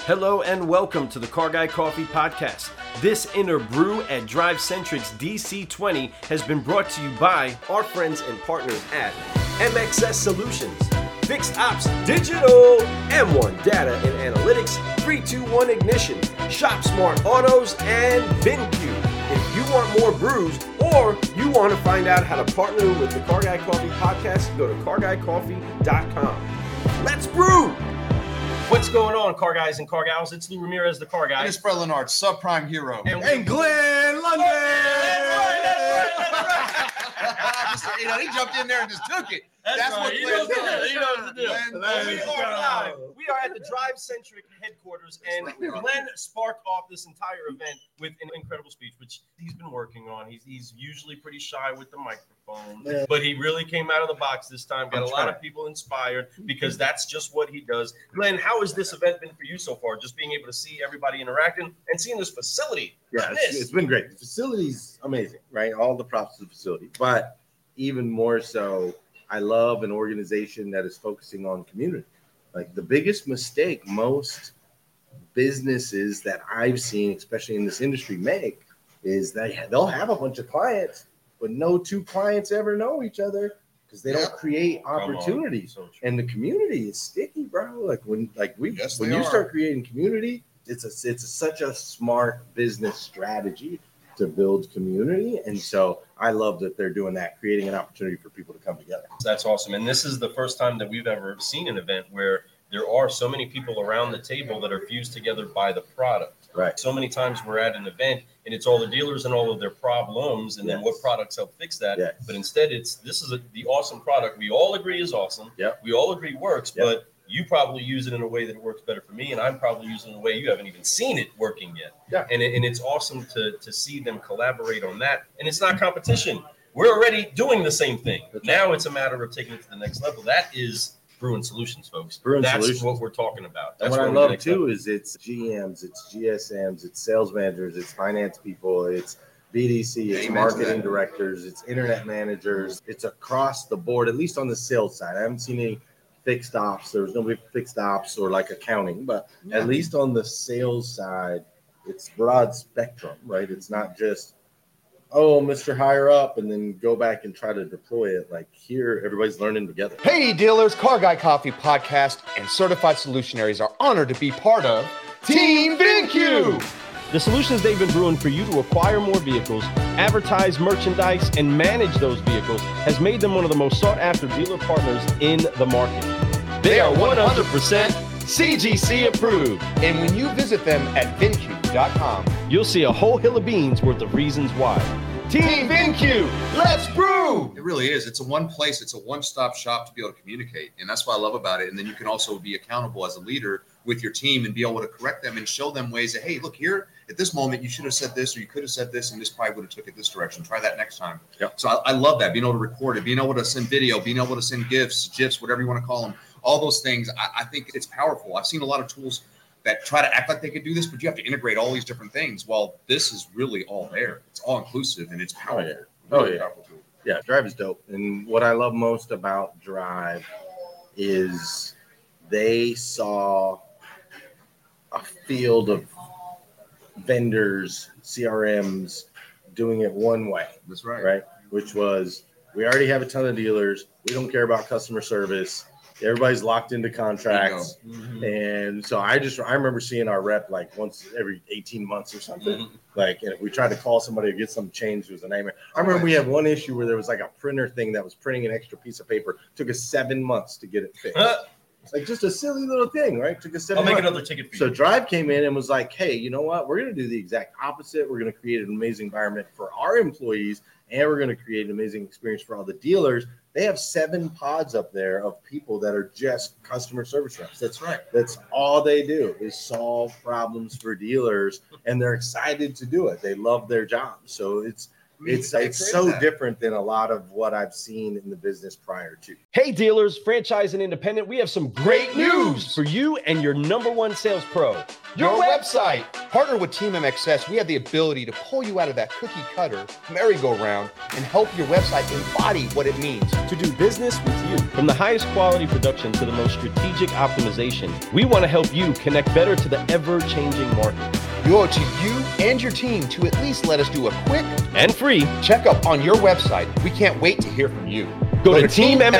Hello and welcome to the Car Guy Coffee Podcast. This inner brew at Drive Centric's DC20 has been brought to you by our friends and partners at MXS Solutions, Fixed Ops Digital, M1 Data and Analytics, 321 Ignition, Shop Smart Autos, and VinQ. If you want more brews or you want to find out how to partner with the Car Guy Coffee Podcast, go to carguycoffee.com. Let's brew! What's going on, car guys and car gals? It's Lou Ramirez, the car guy. And it's Brett Leonard, subprime hero. And Glenn London! He jumped in there and just took it. That's what He Glenn knows does. He knows the deal. Glenn, We are live. We are at the Drive Centric headquarters, and Glenn sparked off this entire event with an incredible speech, which he's been working on. He's usually pretty shy with the microphone, but he really came out of the box this time, got a lot of people inspired because that's just what he does. Glenn, how has this event been for you so far? Just being able to see everybody interacting and seeing this facility. Yeah, it's been great. The facility's amazing, right? All the props to the facility, but even more so, I love an organization that is focusing on community. Like the biggest mistake most businesses that I've seen, especially in this industry, make is they'll have a bunch of clients, but no two clients ever know each other because they don't create opportunities. And the community is sticky, bro. When you start creating community, it's such a smart business strategy to build community. And so I love that they're doing that, creating an opportunity for people to come together. That's awesome. And this is the first time that we've ever seen an event where there are so many people around the table that are fused together by the product. Right. So many times we're at an event and it's all the dealers and all of their problems and then what products help fix that. Yes. But instead this is the awesome product we all agree is awesome. Yep. We all agree works, Yep. but you probably use it in a way that it works better for me, and I'm probably using it in a way you haven't even seen it working yet. Yeah. And it's awesome to see them collaborate on that. And it's not competition. We're already doing the same thing. Now it's a matter of taking it to the next level. That is Brewing Solutions, folks. That's what we're talking about. That's and what I love too is it's GMs, it's GSMs, it's sales managers, it's finance people, it's BDC, it's marketing directors, it's internet managers. It's across the board, at least on the sales side. I haven't seen any fixed ops. There was no big fixed ops or like accounting, but at least on the sales side, it's broad spectrum, right? It's not just, Mr. Higher Up, and then go back and try to deploy it. Like here, everybody's learning together. Hey, dealers, Car Guy Coffee Podcast and Certified Solutionaries are honored to be part of Team VinQ. The solutions they've been brewing for you to acquire more vehicles, advertise merchandise, and manage those vehicles has made them one of the most sought-after dealer partners in the market. They are 100% CGC approved. And when you visit them at VinQ.com, you'll see a whole hill of beans worth of reasons why. Team VinQ, let's brew! It really is. It's a one place. It's a one-stop shop to be able to communicate. And that's what I love about it. And then you can also be accountable as a leader with your team and be able to correct them and show them ways that, hey, look here, at this moment, you should have said this or you could have said this and this probably would have took it this direction. Try that next time. Yep. So I love that, being able to record it, being able to send video, being able to send GIFs, whatever you want to call them. All those things, I think it's powerful. I've seen a lot of tools that try to act like they could do this, but you have to integrate all these different things. Well, this is really all there. It's all inclusive and it's powerful. Really powerful tool. Yeah, Drive is dope. And what I love most about Drive is they saw a field of vendors, CRMs doing it one way. That's right. Right? Which was, we already have a ton of dealers. We don't care about customer service. Everybody's locked into contracts. Mm-hmm. And so I remember seeing our rep like once every 18 months or something. Mm-hmm. Like, and if we tried to call somebody to get something changed, it was a nightmare. I remember we had one issue where there was like a printer thing that was printing an extra piece of paper. Took us 7 months to get it fixed. It's like just a silly little thing, right? Took us 7 months. I'll make another ticket for you. So Drive came in and was like, hey, you know what? We're going to do the exact opposite. We're going to create an amazing environment for our employees, and we're going to create an amazing experience for all the dealers. They have 7 pods up there of people that are just customer service reps. That's right. That's all they do is solve problems for dealers, and they're excited to do it. They love their job. So It's so different than a lot of what I've seen in the business prior to. Hey dealers, franchise and independent, we have some great news for you and your #1 sales pro. Your website. Partner with Team MXS, we have the ability to pull you out of that cookie cutter merry-go-round and help your website embody what it means To do business with you. From the highest quality production to the most strategic optimization, we want to help you connect better to the ever-changing market. We owe it to you and your team to at least let us do a quick And free. checkup on your website. We can't wait to hear from you. Go to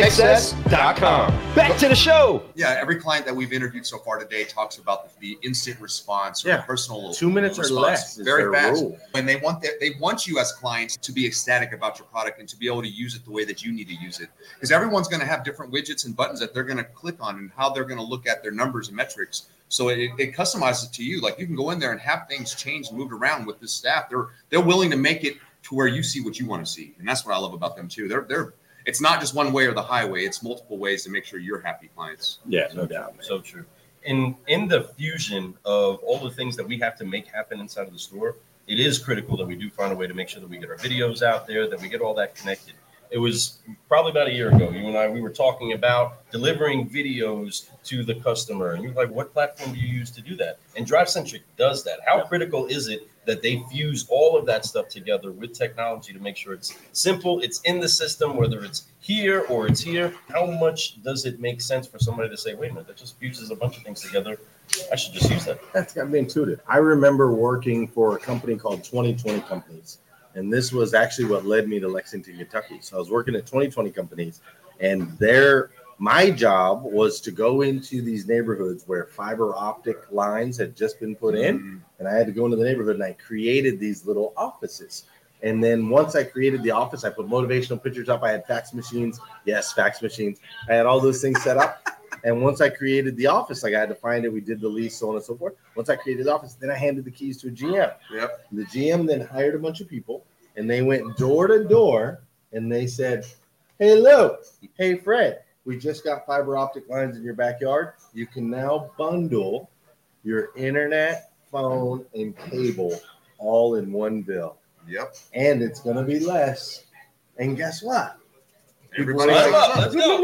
teammxs.com. Back to the show. Yeah, every client that we've interviewed so far today talks about the instant response or the personal 2 minutes or response. less is Very their fast. rule. And they want you as clients to be ecstatic about your product and to be able to use it the way that you need to use it. Because everyone's going to have different widgets and buttons that they're going to click on and how they're going to look at their numbers and metrics. So it customizes it to you. Like you can go in there and have things changed and moved around with this staff. They're willing to make it to where you see what you want to see. And that's what I love about them too. It's not just one way or the highway. It's multiple ways to make sure you're happy clients. Yeah, no doubt. So true. In the fusion of all the things that we have to make happen inside of the store, it is critical that we do find a way to make sure that we get our videos out there, that we get all that connected. It was probably about a year ago, you and I, we were talking about delivering videos to the customer. And you were like, what platform do you use to do that? And DriveCentric does that. How critical is it that they fuse all of that stuff together with technology to make sure it's simple, it's in the system, whether it's here or it's here? How much does it make sense for somebody to say, wait a minute, that just fuses a bunch of things together? I should just use that. That's got to be intuitive. I remember working for a company called 2020 Companies. And this was actually what led me to Lexington, Kentucky. So I was working at 2020 Companies, and my job was to go into these neighborhoods where fiber optic lines had just been put in, and I had to go into the neighborhood and I created these little offices. And then once I created the office, I put motivational pictures up. I had fax machines. Yes, fax machines. I had all those things set up. And once I created the office, like I had to find it, we did the lease, so on and so forth. Once I created the office, then I handed the keys to a GM. Yep. The GM then hired a bunch of people, and they went door to door, and they said, hey, Lou, hey, Fred, we just got fiber optic lines in your backyard. You can now bundle your internet, phone, and cable all in one bill. Yep. And it's going to be less. And guess what? Everybody Let's go.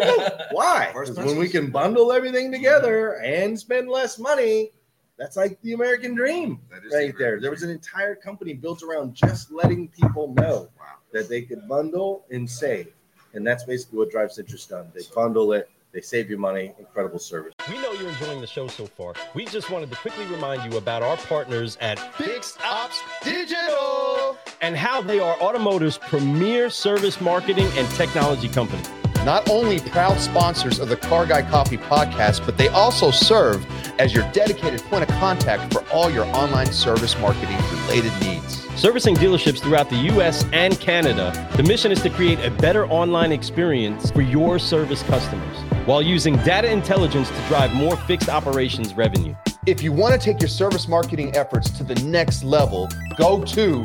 Why? Because when we can bundle everything together and spend less money, that's like the American dream right there. There was an entire company built around just letting people know that they could bundle and save. And that's basically what DriveCentric's done. They bundle it. They save you money. Incredible service. We know you're enjoying the show so far. We just wanted to quickly remind you about our partners at Fixed Ops Digital, and how they are automotive's premier service marketing and technology company. not only proud sponsors of the Car Guy Coffee podcast, but they also serve as your dedicated point of contact for all your online service marketing related needs. Servicing dealerships throughout the U.S. and Canada, the mission is to create a better online experience for your service customers while using data intelligence to drive more fixed operations revenue. If you want to take your service marketing efforts to the next level, go to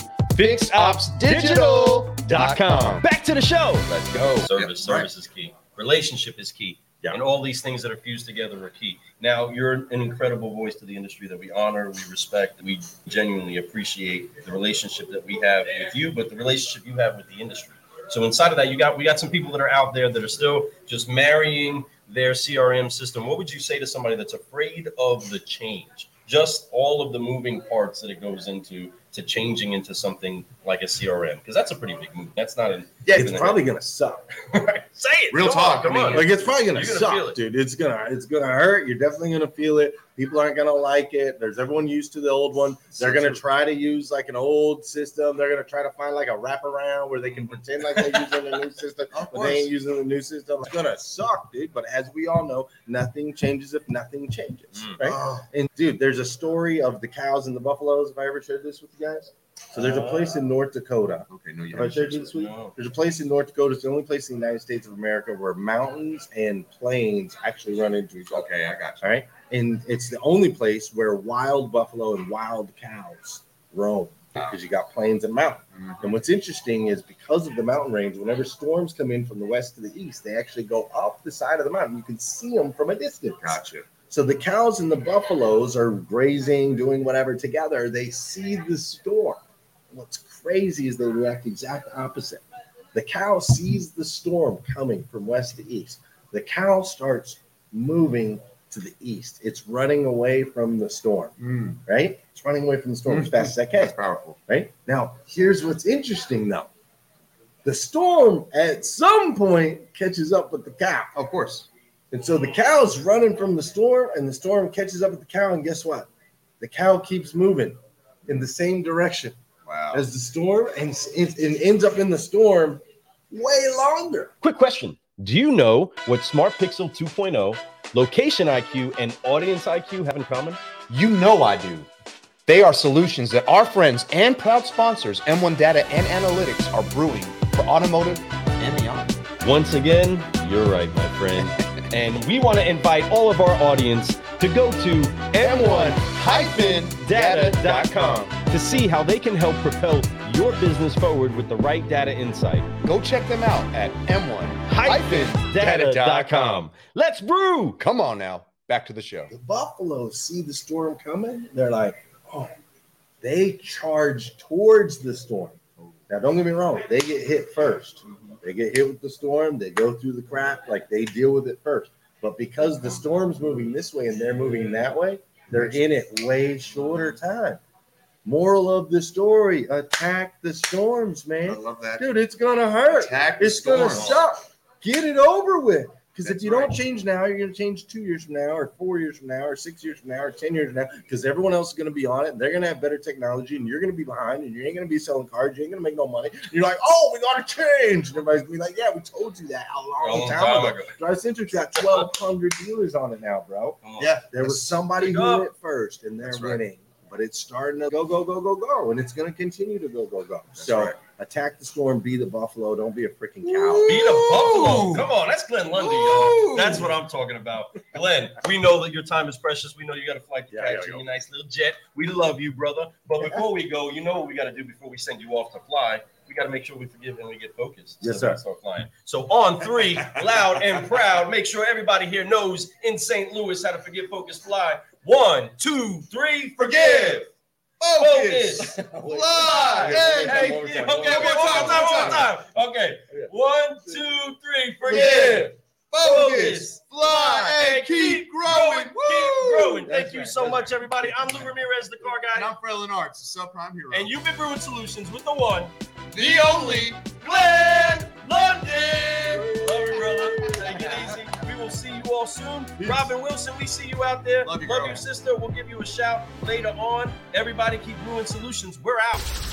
fixopsdigital.com. Back to the show. Let's go. Service is key. Relationship is key. Yeah. And all these things that are fused together are key. Now, you're an incredible voice to the industry that we honor, we respect, we genuinely appreciate the relationship that we have with you, but the relationship you have with the industry. So inside of that, we got some people that are out there that are still just marrying their CRM system. What would you say to somebody that's afraid of the change? Just all of the moving parts that it goes into to changing into something like a CRM, because that's a pretty big move. That's not an it's probably gonna suck. Say it. Real talk. Come on. Like it's probably gonna You're gonna suck, feel it. dude. It's gonna hurt. You're definitely gonna feel it. People aren't gonna like it. There's everyone used to the old one. They're gonna try to use like an old system. They're gonna try to find like a wraparound where they can pretend like they're using the new system, but they ain't using the new system. It's gonna suck, dude. But as we all know, nothing changes if nothing changes, right? And dude, there's a story of the cows and the buffaloes. If I ever shared this with you guys. So there's a place in North Dakota. Okay, no, you Have I shared this week? There's a place in North Dakota. It's the only place in the United States of America where mountains and plains actually run into each other. Okay, I got you. All right. And it's the only place where wild buffalo and wild cows roam because you got plains and mountains. Mm-hmm. And what's interesting is because of the mountain range, whenever storms come in from the west to the east, they actually go up the side of the mountain. You can see them from a distance. Gotcha. So the cows and the buffaloes are grazing, doing whatever together. They see the storm. what's crazy is they react the exact opposite. The cow sees the storm coming from west to east. The cow starts moving to the east. It's running away from the storm, right? It's running away from the storm as fast as it can. That's powerful. Right? Now, here's what's interesting, though. The storm, at some point, catches up with the cow. Of course. And so the cow's running from the storm, and the storm catches up with the cow, and guess what? The cow keeps moving in the same direction as the storm, and ends up in the storm way longer. Quick question. Do you know what Smart Pixel 2.0, Location IQ, and Audience IQ have in common? You know I do. They are solutions that our friends and proud sponsors, M1 Data and Analytics, are brewing for automotive and beyond. Once again, you're right, my friend. And we want to invite all of our audience to go to m1-data.com to see how they can help propel your business forward with the right data insight. Go check them out at m1-data.com. Let's brew! Come on now, back to the show. The buffaloes see the storm coming. They're like, oh, they charge towards the storm. Now, don't get me wrong. They get hit first. They get hit with the storm. They go through the crap. Like, they deal with it first. But because the storm's moving this way and they're moving that way, they're in it way shorter time. Moral of the story, attack the storms, man. I love that. Dude, it's going to hurt. Attack the It's going to storm. suck. Get it over with. Because if That's you right. don't change now, you're going to change 2 years from now, or 4 years from now, or 6 years from now, or 10 years from now, because everyone else is going to be on it, and they're going to have better technology, and you're going to be behind, and you ain't going to be selling cars, you ain't going to make no money. You're like, oh, we got to change. And everybody's going to be like, yeah, we told you that a long time ago. DriveCentric's got 1,200 dealers on it now, bro. Yeah. There was somebody who went first, and they're That's right. winning. But it's starting to go, and it's going to continue to go. So right. attack the storm, be the buffalo, don't be a freaking cow. Be the buffalo. Come on, that's Glenn Lundy, y'all. That's what I'm talking about. Glenn, we know that your time is precious. We know you got a flight to catch in your nice little jet. We love you, brother. But before we go, you know what we got to do before we send you off to fly? We got to make sure we forgive and we get focused. Yes, so we sir. can start flying. So on 3, loud and proud, make sure everybody here knows in St. Louis how to forgive, focus, fly. 1, 2, 3, forgive. Focus. Fly. Hey, okay, one more time. Okay. 1, 2, 3, forgive. Focus. Fly. And keep growing. Keep growing. Thank That's you right. so much, everybody. I'm Lou Ramirez, the car And guy. I'm Frelin Arts, the subprime hero. And you've been brewing solutions with the one, the only Glenn London. Love you, brother. Take it easy. We will see you all soon. Robin Wilson, we see you out there. Love you, Love girl. you, sister. We'll give you a shout later on. Everybody keep brewing solutions. We're out.